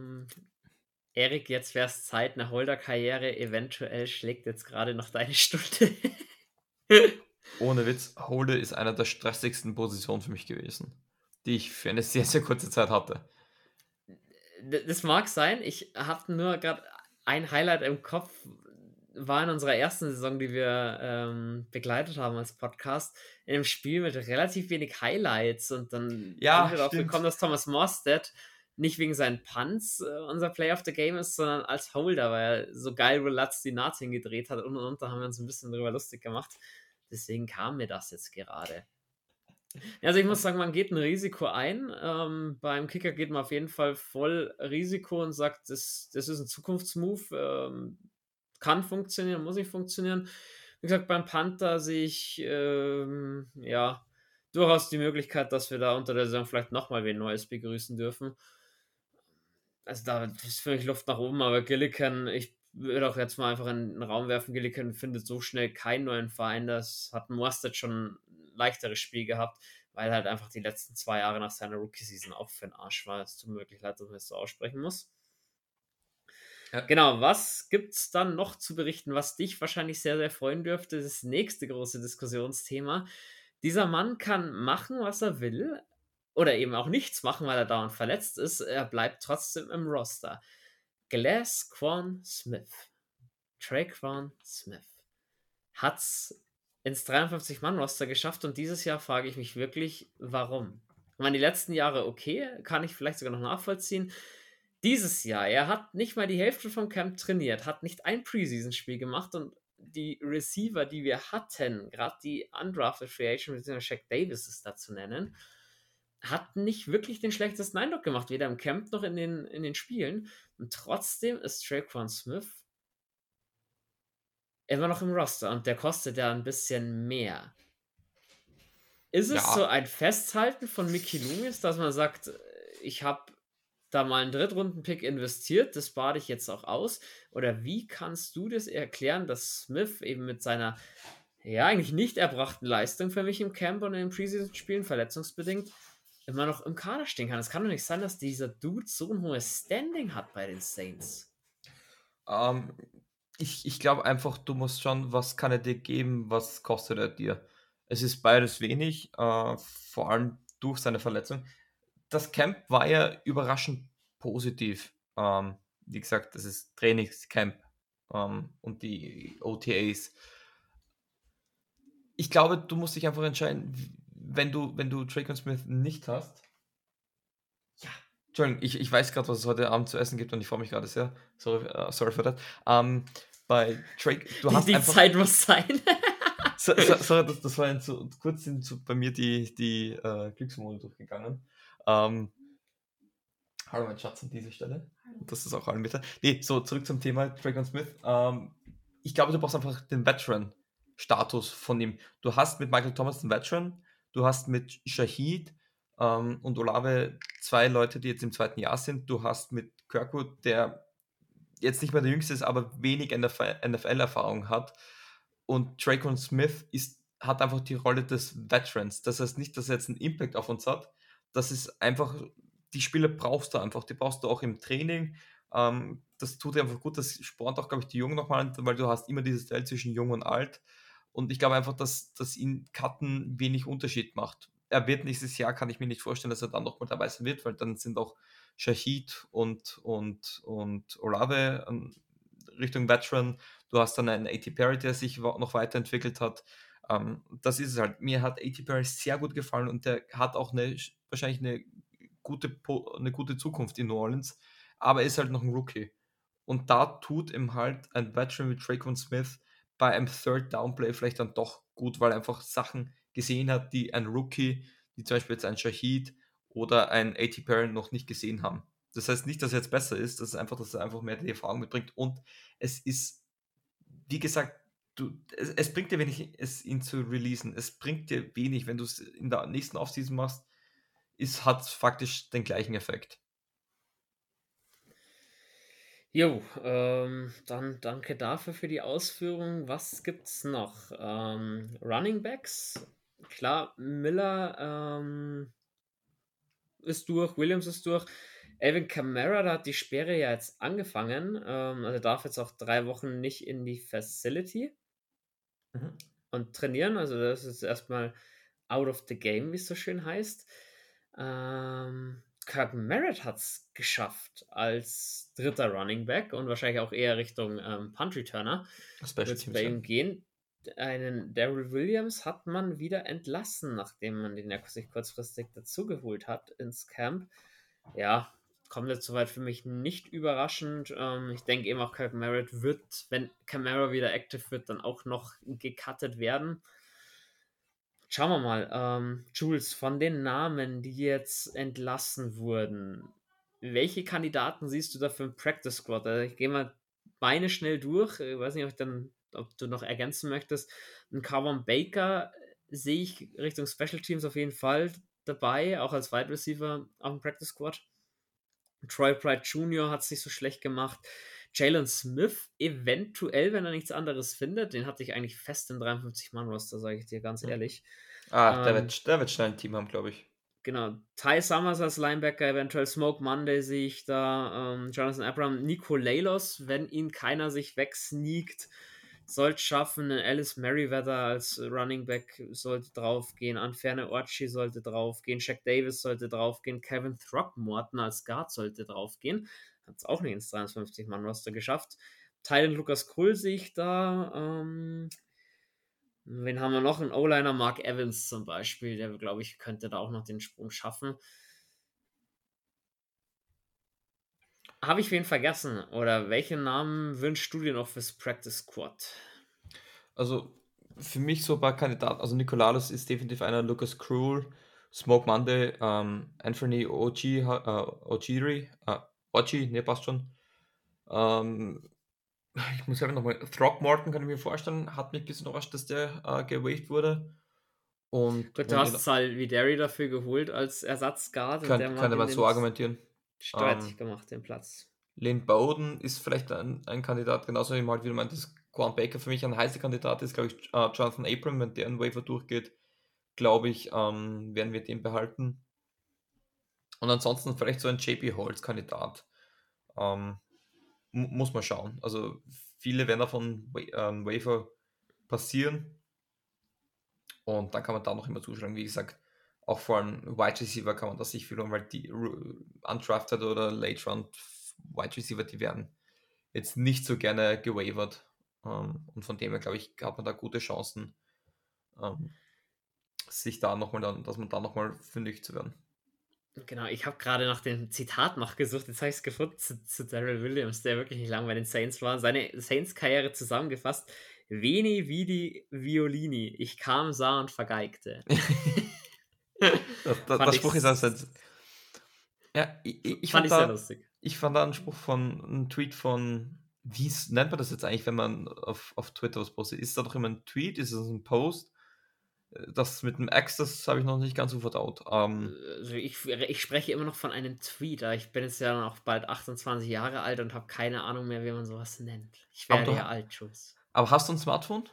Erik, jetzt wäre es Zeit, eine Holder-Karriere. Eventuell schlägt jetzt gerade noch deine Stunde. Ohne Witz, Holder ist einer der stressigsten Positionen für mich gewesen, die ich für eine sehr, sehr kurze Zeit hatte. Das mag sein. Ich habe nur gerade ein Highlight im Kopf, war in unserer ersten Saison, die wir begleitet haben als Podcast, in einem Spiel mit relativ wenig Highlights. Und dann sind Ja, wir darauf stimmt. gekommen, dass Thomas Morstead nicht wegen seinen Punts unser Play of the Game ist, sondern als Holder, weil er so geil Will Lutz die Naht hingedreht hat und. Da haben wir uns ein bisschen drüber lustig gemacht. Deswegen kam mir das jetzt gerade. Also ich muss sagen, man geht ein Risiko ein. Beim Kicker geht man auf jeden Fall voll Risiko und sagt, das ist ein Zukunftsmove. Kann funktionieren, muss nicht funktionieren. Wie gesagt, beim Panther sehe ich ja durchaus die Möglichkeit, dass wir da unter der Saison vielleicht nochmal wen Neues begrüßen dürfen. Also da ist für mich Luft nach oben, aber Gilliken, ich würde auch jetzt mal einfach in den Raum werfen, Gilliken findet so schnell keinen neuen Verein. Das hat Morstead schon ein leichteres Spiel gehabt, weil halt einfach die letzten 2 Jahre nach seiner Rookie-Season auch für den Arsch war. Es tut mir wirklich leid, dass man das so aussprechen muss. Ja. Genau, was gibt's dann noch zu berichten, was dich wahrscheinlich sehr, sehr freuen dürfte? Das nächste große Diskussionsthema. Dieser Mann kann machen, was er will, oder eben auch nichts machen, weil er dauernd verletzt ist. Er bleibt trotzdem im Roster. Glassquan Smith, Traquan Smith, hat's ins 53-Mann-Roster geschafft und dieses Jahr frage ich mich wirklich, warum? Waren die letzten Jahre okay, kann ich vielleicht sogar noch nachvollziehen. Dieses Jahr, er hat nicht mal die Hälfte vom Camp trainiert, hat nicht ein Preseason-Spiel gemacht und die Receiver, die wir hatten, gerade die undrafted Free Agent, beziehungsweise Shaq Davis ist da zu nennen, hat nicht wirklich den schlechtesten Eindruck gemacht, weder im Camp noch in den Spielen. Und trotzdem ist Traquan Smith immer noch im Roster und der kostet ja ein bisschen mehr. Ist es so Ja, ein Festhalten von Mickey Loomis, dass man sagt, ich habe da mal einen Drittrunden-Pick investiert, das bade ich jetzt auch aus? Oder wie kannst du das erklären, dass Smith eben mit seiner ja eigentlich nicht erbrachten Leistung für mich im Camp und in den Preseason-Spielen verletzungsbedingt immer noch im Kader stehen kann? Es kann doch nicht sein, dass dieser Dude so ein hohes Standing hat bei den Saints. ähm, ich glaube einfach, du musst schauen, was kann er dir geben, was kostet er dir. Es ist beides wenig, vor allem durch seine Verletzung. Das Camp war ja überraschend positiv. Wie gesagt, das ist Trainingscamp und die OTAs. Ich glaube, du musst dich einfach entscheiden, wenn du Traquan Smith nicht hast. Ja, Entschuldigung, ich weiß gerade, was es heute Abend zu essen gibt und ich freue mich gerade sehr. Sorry for that. Bei Drake, du hast Die einfach. Zeit muss sein. Sorry, das war kurz bei mir die Glückshormone durchgegangen. Hallo mein Schatz an dieser Stelle. Und das ist auch allen mit. Nee, so zurück zum Thema Traquan Smith. Ich glaube, du brauchst einfach den Veteran-Status von ihm. Du hast mit Michael Thomas den Veteran, du hast mit Shahid und Olave 2 Leute, die jetzt im 2. Jahr sind. Du hast mit Kirkwood, der jetzt nicht mehr der Jüngste ist, aber wenig NFL-Erfahrung hat. Und Traquan Smith hat einfach die Rolle des Veterans. Das heißt nicht, dass er jetzt einen Impact auf uns hat. Das ist einfach, die Spiele brauchst du einfach. Die brauchst du auch im Training. Das tut dir einfach gut. Das spornt auch, glaube ich, die Jungen nochmal an, weil du hast immer dieses Teil zwischen Jung und Alt. Und ich glaube einfach, dass ihn Cutten wenig Unterschied macht. er wird nächstes Jahr, kann ich mir nicht vorstellen, dass er dann nochmal dabei sein wird, weil dann sind auch Shahid und Olave Richtung Veteran. Du hast dann einen A.T. Perry, der sich noch weiterentwickelt hat. Das ist es halt. Mir hat A.T. Perry sehr gut gefallen und der hat auch wahrscheinlich eine gute Zukunft in New Orleans, aber er ist halt noch ein Rookie. Und da tut ihm halt ein Veteran wie Traquan Smith bei einem Third Down Play vielleicht dann doch gut, weil er einfach Sachen gesehen hat, die ein Rookie, wie zum Beispiel jetzt ein Shahid oder ein A.T. Perry noch nicht gesehen haben. Das heißt nicht, dass er jetzt besser ist, das ist einfach, dass er einfach mehr die Erfahrung mitbringt und es ist, wie gesagt, es bringt dir wenig, ihn zu releasen. Es bringt dir wenig, wenn du es in der nächsten Offseason machst, hat faktisch den gleichen Effekt. Jo, dann danke dafür für die Ausführung. Was gibt's noch? Running Backs. Klar, Miller ist durch, Williams ist durch. Alvin Kamara, da hat die Sperre ja jetzt angefangen. Also darf jetzt auch 3 Wochen nicht in die Facility und trainieren. Also das ist erstmal out of the game, wie es so schön heißt. Kirk Merritt hat es geschafft als dritter Running Back und wahrscheinlich auch eher Richtung Punt Returner. Special Wird Teams, bei ja. ihm gehen. Einen Daryl Williams hat man wieder entlassen, nachdem man den ja sich kurzfristig dazugeholt hat ins Camp. Ja, kommt jetzt soweit für mich nicht überraschend. Ich denke eben auch, Kirk Merritt wird, wenn Kamara wieder active wird, dann auch noch gecuttet werden. Schauen wir mal. Jules, von den Namen, die jetzt entlassen wurden, welche Kandidaten siehst du da für ein Practice Squad? Also ich gehe mal meine schnell durch. Ich weiß nicht, ob du noch ergänzen möchtest. Ein Kavon Baker sehe ich Richtung Special Teams auf jeden Fall dabei, auch als Wide Receiver auf dem Practice Squad. Troy Pride Jr. hat es nicht so schlecht gemacht. Jalen Smith, eventuell, wenn er nichts anderes findet, den hatte ich eigentlich fest im 53-Mann-Roster, sage ich dir ganz ehrlich. Der wird schnell ein Team haben, glaube ich. Genau, Ty Summers als Linebacker, eventuell Smoke Monday sehe ich da, Jonathan Abram, Nico Leilos, wenn ihn keiner sich wegsneakt, sollte schaffen, Alice Merriweather als Running Back sollte draufgehen, Anferne Orchi sollte draufgehen, Shaq Davis sollte draufgehen, Kevin Throckmorton als Guard sollte draufgehen, hat es auch nicht ins 53-Mann-Roster geschafft. Tylen Lucas Krull sehe ich da, wen haben wir noch? Ein O-Liner, Mark Evans zum Beispiel, der, glaube ich, könnte da auch noch den Sprung schaffen. Habe ich wen vergessen? Oder welchen Namen wünschst du dir noch fürs Practice Squad? Also für mich so ein paar Kandidaten, also Nikolaus ist definitiv einer, Lucas Krull, Smoke Monday, Anthony Ojiri, ne, passt schon. Ich muss einfach nochmal, Throckmorton kann ich mir vorstellen, hat mich ein bisschen überrascht, dass der gewaved wurde. Und Gut, du hast Salvidari dafür geholt als Ersatzguard und der könnte man so argumentieren. streitig gemacht, den Platz. Lane Bowden ist vielleicht ein Kandidat, genauso wie man halt wieder meint, dass Quan Baker für mich ein heißer Kandidat ist, glaube ich, Jonathan Abram, wenn der ein Waiver durchgeht, glaube ich, werden wir den behalten. Und ansonsten vielleicht so ein JP Holz Kandidat. Muss man schauen. Also viele werden davon Waiver passieren. Und dann kann man da noch immer zuschlagen. Wie gesagt, auch vor allem Wide Receiver kann man das sich fühlen, weil die undrafted oder late round Wide Receiver, die werden jetzt nicht so gerne gewavert. Und von dem her, glaube ich, hat man da gute Chancen, sich da nochmal, dass man da nochmal fündig zu werden. Genau, ich habe gerade nach dem Zitat noch gesucht, jetzt habe ich es gefunden zu Daryl Williams, der wirklich nicht lange bei den Saints war. Seine Saints-Karriere zusammengefasst: Veni, vidi, violini. Ich kam, sah und vergeigte. Das Spruch ist also jetzt. Ja, ich fand fand sehr lustig. Ich fand da einen Tweet von, wie nennt man das jetzt eigentlich, wenn man auf Twitter was postet? Ist da doch immer ein Tweet? Ist es ein Post? Das mit dem X, das habe ich noch nicht ganz so verdaut. Also ich spreche immer noch von einem Tweet, aber ich bin jetzt ja noch bald 28 Jahre alt und habe keine Ahnung mehr, wie man sowas nennt. Ich werde ja alt, Schuss. Aber hast du ein Smartphone?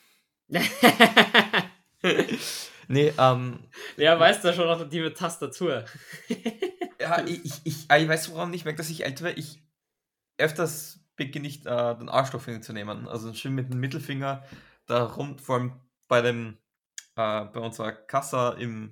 Nee, ja, weißt du schon noch die mit Tastatur. Ja, ich weiß, woran ich merke, dass ich älter werde. Ich öfters beginne ich den Arschlochfinger zu nehmen. Also schön mit dem Mittelfinger da rum, vor allem bei dem bei unserer Kassa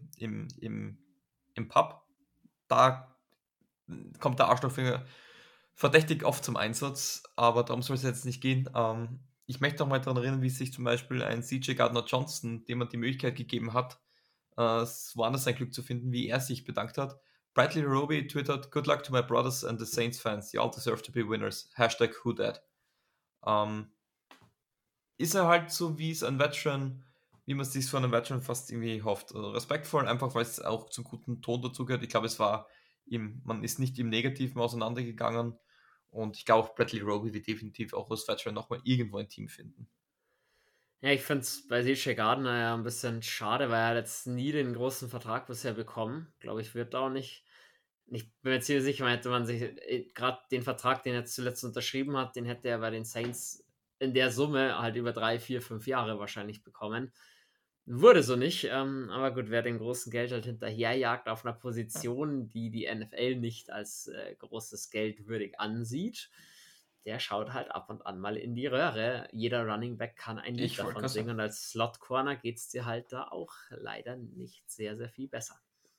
im Pub, da kommt der Arschlochfinger verdächtig oft zum Einsatz, aber darum soll es jetzt nicht gehen. Ich möchte noch mal daran erinnern, wie sich zum Beispiel ein CJ Gardner-Johnson, dem man die Möglichkeit gegeben hat, woanders sein Glück zu finden, wie er sich bedankt hat. Bradley Roby twittert, "Good luck to my brothers and the Saints fans. You all deserve to be winners. Hashtag who dat." Ähm, ist er halt so, wie es ein Veteran, wie man es sich von einem Veteran fast irgendwie hofft. Also respektvoll, einfach weil es auch zum guten Ton dazugehört. Ich glaube, man ist nicht im Negativen auseinandergegangen. Und ich glaube auch Bradley Roby wird definitiv auch als Veteran nochmal irgendwo ein Team finden. Ja, ich finde es bei CJ Gardner ja ein bisschen schade, weil er hat jetzt nie den großen Vertrag bisher bekommen. Glaube ich, wird auch nicht. Ich bin mir ziemlich sicher, hätte man sich gerade den Vertrag, den er zuletzt unterschrieben hat, den hätte er bei den Saints in der Summe halt über 3, 4, 5 Jahre wahrscheinlich bekommen. Wurde so nicht, aber gut, wer den großen Geld halt hinterherjagt auf einer Position, die die NFL nicht als großes Geld würdig ansieht, der schaut halt ab und an mal in die Röhre. Jeder Running Back kann ein Lied Ich wollte davon gerade singen sagen. und als Slot Corner geht es dir halt da auch leider nicht sehr, sehr viel besser.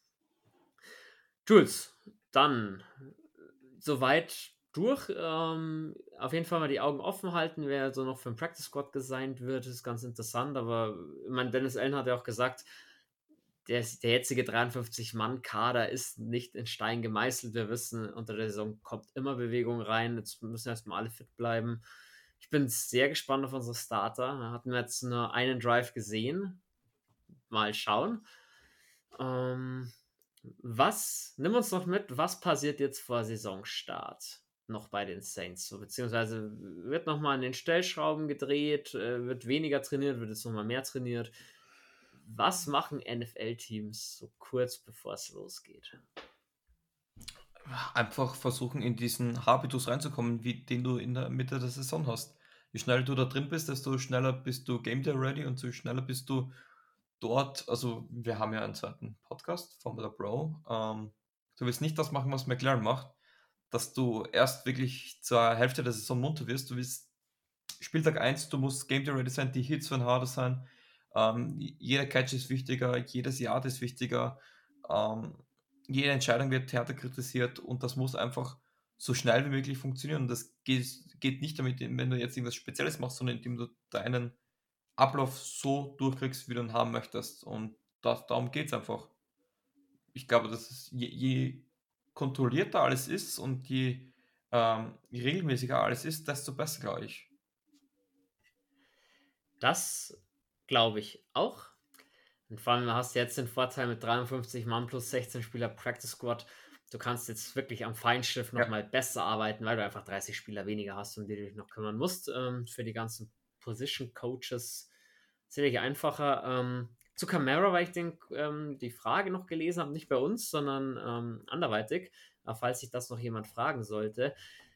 Jules, dann soweit durch. Auf jeden Fall mal die Augen offen halten, wer so noch für den Practice Squad gesigned wird, ist ganz interessant. Aber ich meine, Dennis Allen hat ja auch gesagt, der jetzige 53-Mann-Kader ist nicht in Stein gemeißelt. Wir wissen, unter der Saison kommt immer Bewegung rein. Jetzt müssen erstmal alle fit bleiben. Ich bin sehr gespannt auf unsere Starter. Da hatten wir jetzt nur einen Drive gesehen. Mal schauen. Nimm uns noch mit, was passiert jetzt vor Saisonstart noch bei den Saints? So, beziehungsweise wird nochmal an den Stellschrauben gedreht, wird weniger trainiert, wird jetzt nochmal mehr trainiert. Was machen NFL-Teams so kurz bevor es losgeht? Einfach versuchen, in diesen Habitus reinzukommen, den du in der Mitte der Saison hast. Je schneller du da drin bist, desto schneller bist du Game Day ready und so schneller bist du dort. Also, wir haben ja einen zweiten Podcast, Formula Bro. Du willst nicht das machen, was McLaren macht, dass du erst wirklich zur Hälfte der Saison munter wirst. Du willst Spieltag 1, du musst Game Day ready sein, die Hits werden harter sein. Jeder Catch ist wichtiger, jedes Yard ist wichtiger. Ähm, Jede Entscheidung wird härter kritisiert und das muss einfach so schnell wie möglich funktionieren. Und das geht nicht damit, wenn du jetzt irgendwas Spezielles machst, sondern indem du deinen Ablauf so durchkriegst, wie du ihn haben möchtest. Und darum geht es einfach. Ich glaube, dass je kontrollierter alles ist und je regelmäßiger alles ist, desto besser, glaube ich. Das glaube ich auch. Und vor allem hast du jetzt den Vorteil mit 53 Mann plus 16 Spieler Practice Squad. Du kannst jetzt wirklich am Feinstift Ja. nochmal besser arbeiten, weil du einfach 30 Spieler weniger hast, um die du dich noch kümmern musst. Für die ganzen Position Coaches sicherlich einfacher. Zu Camara, weil ich die Frage noch gelesen habe, nicht bei uns, sondern anderweitig, falls sich das noch jemand fragen sollte.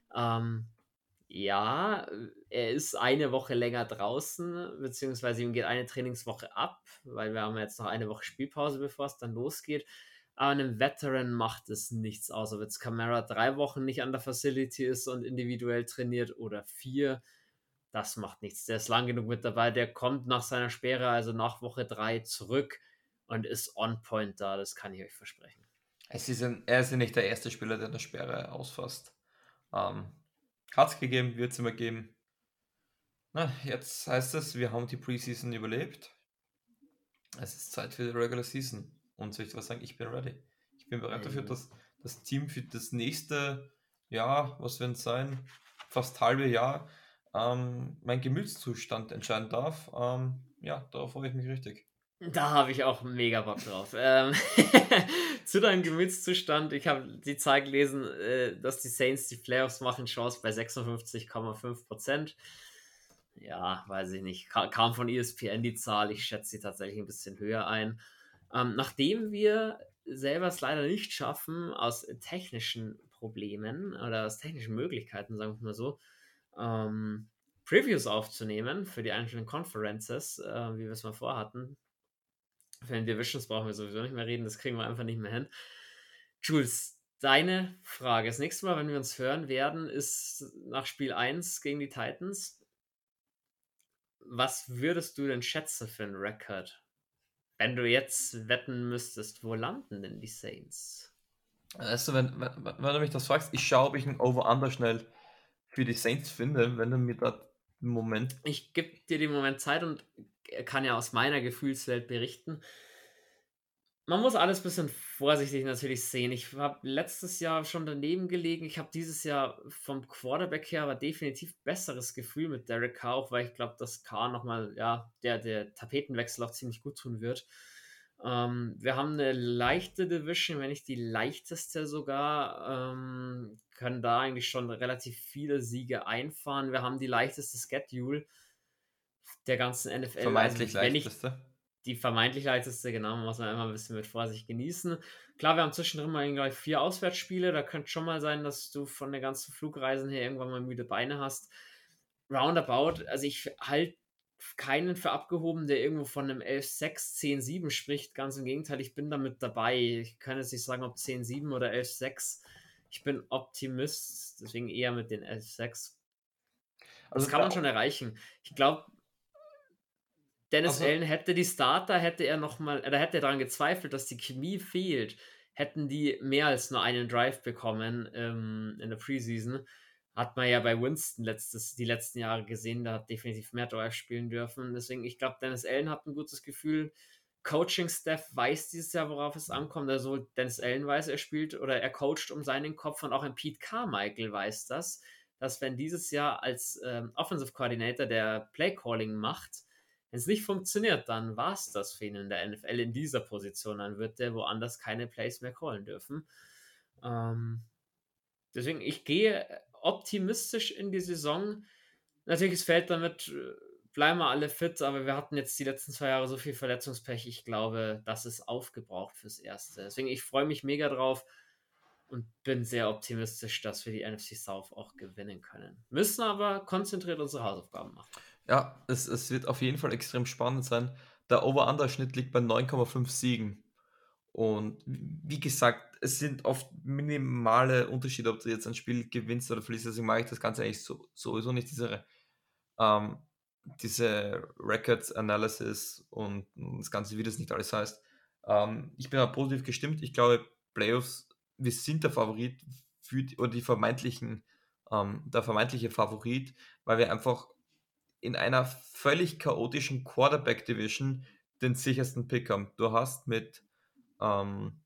Ja, er ist eine Woche länger draußen, beziehungsweise ihm geht eine Trainingswoche ab, weil wir haben jetzt noch eine Woche Spielpause, bevor es dann losgeht. Aber einem Veteran macht es nichts aus, ob jetzt Camara 3 Wochen nicht an der Facility ist und individuell trainiert oder 4. Das macht nichts. Der ist lang genug mit dabei. Der kommt nach seiner Sperre, also nach Woche 3 zurück und ist on point da. Das kann ich euch versprechen. Er ist ja nicht der erste Spieler, der eine Sperre ausfasst. Ähm, Hat es gegeben, wird es immer geben. Na, jetzt heißt es, wir haben die Preseason überlebt. Es ist Zeit für die Regular Season. Und soll ich was sagen? Ich bin ready. Ich bin bereit dafür, dass das Team für das nächste Jahr, was wird es sein, fast halbe Jahr, mein Gemütszustand entscheiden darf. Ja, darauf freue ich mich richtig. Da habe ich auch mega Bock drauf. Zu deinem Gemütszustand, ich habe die Zahl gelesen, dass die Saints die Playoffs machen, Chance bei 56,5%. Ja, weiß ich nicht. Kam von ESPN die Zahl, ich schätze sie tatsächlich ein bisschen höher ein. Nachdem wir selber es leider nicht schaffen, aus technischen Problemen oder aus technischen Möglichkeiten, sagen wir mal so, Previews aufzunehmen für die einzelnen Conferences, wie wir es mal vorhatten. Für den Divisions brauchen wir sowieso nicht mehr reden, das kriegen wir einfach nicht mehr hin. Jules, deine Frage. Das nächste Mal, wenn wir uns hören werden, ist nach Spiel 1 gegen die Titans. Was würdest du denn schätzen für einen Rekord? Wenn du jetzt wetten müsstest, wo landen denn die Saints? Also, wenn du mich das fragst, ich schaue, ob ich einen Over-Under schnell für die Saints finde, wenn du mir da einen Moment. Ich gebe dir den Moment Zeit und kann ja aus meiner Gefühlswelt berichten. Man muss alles ein bisschen vorsichtig natürlich sehen. Ich habe letztes Jahr schon daneben gelegen. Ich habe dieses Jahr vom Quarterback her aber definitiv besseres Gefühl mit Derek Carr, auch weil ich glaube, dass Carr noch mal, ja, der Tapetenwechsel auch ziemlich gut tun wird. Wir haben eine leichte Division, wenn nicht die leichteste sogar, können da eigentlich schon relativ viele Siege einfahren. Wir haben die leichteste Schedule der ganzen NFL. Also, Vermeintlich wenn nicht leichteste. die vermeintlich leichteste, genau, muss man immer ein bisschen mit Vorsicht genießen. Klar, wir haben zwischendrin mal gleich 4 Auswärtsspiele, da könnte schon mal sein, dass du von den ganzen Flugreisen her irgendwann mal müde Beine hast. Roundabout, also ich halte keinen für abgehoben, der irgendwo von einem 11-6, 10-7 spricht. Ganz im Gegenteil, ich bin damit dabei. Ich kann jetzt nicht sagen, ob 10-7 oder 11-6. Ich bin Optimist, deswegen eher mit den 11-6. Das Also, kann man schon erreichen. Ich glaube, Dennis also Allen hätte die Starter, hätte er noch mal, da hätte er daran gezweifelt, dass die Chemie fehlt, hätten die mehr als nur einen Drive bekommen in der Preseason. Hat man ja bei Winston die letzten Jahre gesehen, da hat definitiv mehr Drive spielen dürfen. Deswegen, ich glaube, Dennis Allen hat ein gutes Gefühl. Coaching-Staff weiß dieses Jahr, worauf es ankommt. Also Dennis Allen weiß, er spielt oder er coacht um seinen Kopf und auch ein Pete Carmichael weiß das, dass wenn dieses Jahr als Offensive Coordinator der Play Calling macht, wenn es nicht funktioniert, dann war es das für ihn in der NFL in dieser Position. Dann wird der woanders keine Plays mehr callen dürfen. Ähm, deswegen, ich gehe optimistisch in die Saison. Natürlich, es fällt damit, bleiben wir alle fit, aber wir hatten jetzt die letzten 2 Jahre so viel Verletzungspech. Ich glaube, das ist aufgebraucht fürs Erste. Deswegen, ich freue mich mega drauf und bin sehr optimistisch, dass wir die NFC South auch gewinnen können. Müssen aber konzentriert unsere Hausaufgaben machen. ja, es wird auf jeden Fall extrem spannend sein. Der Over-Under-Schnitt liegt bei 9,5 Siegen. Und wie gesagt, es sind oft minimale Unterschiede, ob du jetzt ein Spiel gewinnst oder verlierst. Deswegen mache ich das Ganze eigentlich sowieso nicht, ähm, diese Records Analysis und das Ganze, wie das nicht alles heißt. Ich bin aber positiv gestimmt. Ich glaube, Playoffs, wir sind der Favorit oder der vermeintliche Favorit, weil wir einfach in einer völlig chaotischen Quarterback-Division den sichersten Pick haben. Du hast ähm,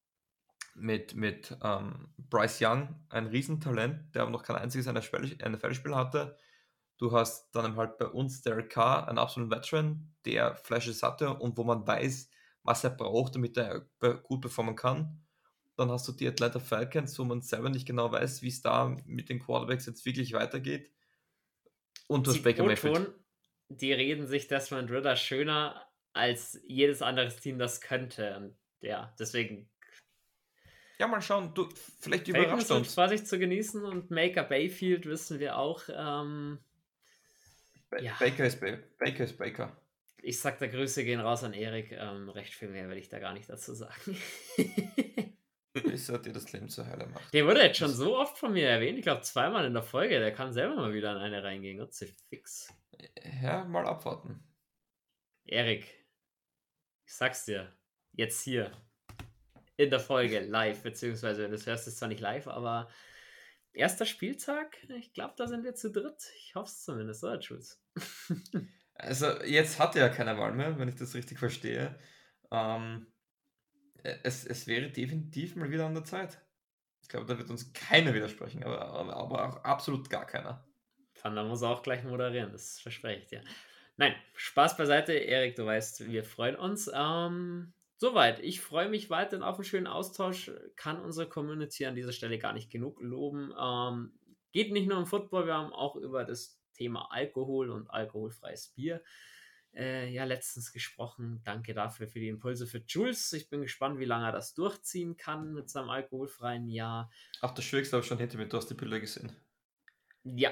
mit Bryce Young ein Riesentalent, der aber noch kein einziges NFL-Spiel hatte. Du hast dann halt bei uns Derek Carr, einen absoluten Veteran, der Flashes hatte und wo man weiß, was er braucht, damit er gut performen kann. Dann hast du die Atlanta Falcons, wo man selber nicht genau weiß, wie es da mit den Quarterbacks jetzt wirklich weitergeht. Und du hast Zieht Baker Mayfield. O-Ton, die reden sich Desmond Ridder schöner als jedes anderes Team das könnte. Und ja, deswegen Ja, mal schauen, du, vielleicht überrascht Falcons er mit uns. Vorsicht zu genießen und Maker Bayfield wissen wir auch. Ja, Baker ist Baker. ich sag da Grüße gehen raus an Erik. Recht viel mehr will ich da gar nicht dazu sagen. Bis er dir das Leben zur Hölle macht. Der wurde jetzt schon so oft von mir erwähnt, ich glaube zweimal in der Folge. Der kann selber mal wieder an eine reingehen. Gott sei fix. Ja, mal abwarten. Erik, ich sag's dir. Jetzt hier. In der Folge live, beziehungsweise wenn du es hörst, ist zwar nicht live, aber erster Spieltag, ich glaube, da sind wir zu dritt. Ich hoffe es zumindest, oder, Jules? Also jetzt hat er ja keine Wahl mehr, wenn ich das richtig verstehe. Ähm, es wäre definitiv mal wieder an der Zeit. Ich glaube, da wird uns keiner widersprechen, aber auch absolut gar keiner. Van, da muss er auch gleich moderieren, das verspreche ich dir. Nein, Spaß beiseite, Erik, du weißt, wir freuen uns. Soweit. Ich freue mich weiterhin auf einen schönen Austausch. Kann unsere Community an dieser Stelle gar nicht genug loben. Geht nicht nur um Football, wir haben auch über das Thema Alkohol und alkoholfreies Bier ja letztens gesprochen. Danke dafür für die Impulse für Jules. Ich bin gespannt, wie lange er das durchziehen kann mit seinem alkoholfreien Jahr. Ach, das Schwierigste habe ich schon hinter mir, du hast die Bilder gesehen. Ja.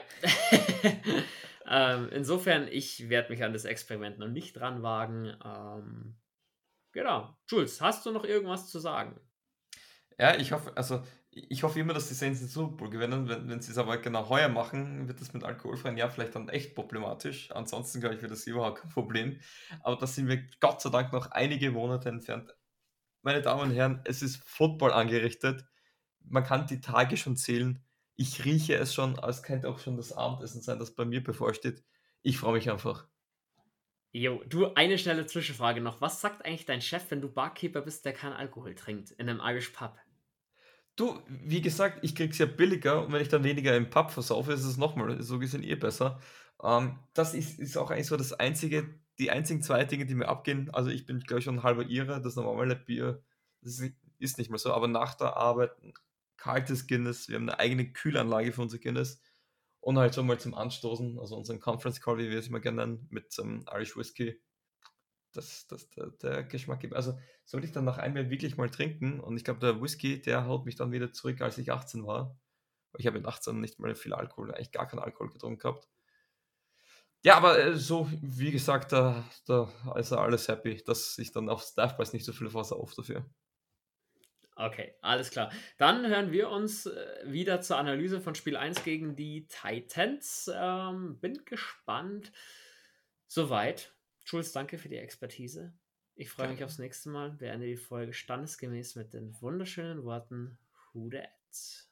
Insofern, ich werde mich an das Experiment noch nicht dran wagen. Genau. Jules, hast du noch irgendwas zu sagen? Ja, ich hoffe, also Ich hoffe immer, dass die Saints den Super Bowl gewinnen. Wenn sie es aber genau heuer machen, wird das mit alkoholfreien Jahr vielleicht dann echt problematisch. Ansonsten, glaube ich, wird das überhaupt kein Problem. Aber da sind wir Gott sei Dank noch einige Monate entfernt. Meine Damen und Herren, es ist Football angerichtet. Man kann die Tage schon zählen. Ich rieche es schon, als könnte auch schon das Abendessen sein, das bei mir bevorsteht. Ich freue mich einfach. Jo, du, eine schnelle Zwischenfrage noch. Was sagt eigentlich dein Chef, wenn du Barkeeper bist, der keinen Alkohol trinkt in einem Irish Pub? Du, wie gesagt, ich krieg's ja billiger und wenn ich dann weniger im Pub versaufe, ist es nochmal so gesehen eh besser. Das ist auch eigentlich so die einzigen zwei Dinge, die mir abgehen. Also ich bin, glaube ich, schon ein halber Ire, das normale Bier, ist nicht mehr so, aber nach der Arbeit ein kaltes Guinness, wir haben eine eigene Kühlanlage für unser Guinness und halt so mal zum Anstoßen, also unseren Conference Call, wie wir es immer gerne nennen, mit Irish Whisky, der Geschmack gibt. Also sollte ich dann nach einem Jahr wirklich mal trinken und ich glaube, der Whisky, der haut mich dann wieder zurück, als ich 18 war. Ich habe mit 18 nicht mal viel Alkohol, eigentlich gar keinen Alkohol getrunken gehabt. Ja, aber so, wie gesagt, da ist alles happy, dass ich dann auf Staffpreis nicht so viel Wasser auf dafür. Okay, alles klar. Dann hören wir uns wieder zur Analyse von Spiel 1 gegen die Titans. Bin gespannt. Soweit. Jules, danke für die Expertise. Ich freue mich aufs Gerne. nächste Mal. Beende die Folge standesgemäß mit den wunderschönen Worten Who dat?